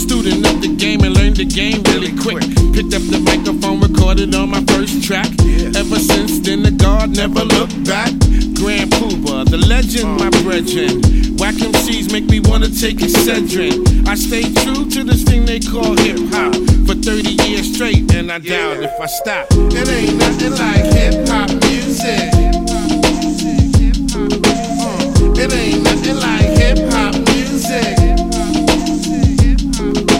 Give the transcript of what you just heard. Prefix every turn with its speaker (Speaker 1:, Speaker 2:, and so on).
Speaker 1: student of the game and learned the game really quick. Picked up the microphone, recorded on my first track. Ever since then, the guard never looked back. Grand Puba, the legend, my brethren. Whack MCs make me wanna take Excedrin. I stay true to this thing they call hip-hop for 30 years straight, and I doubt if I stop.
Speaker 2: It ain't nothing like hip-hop music.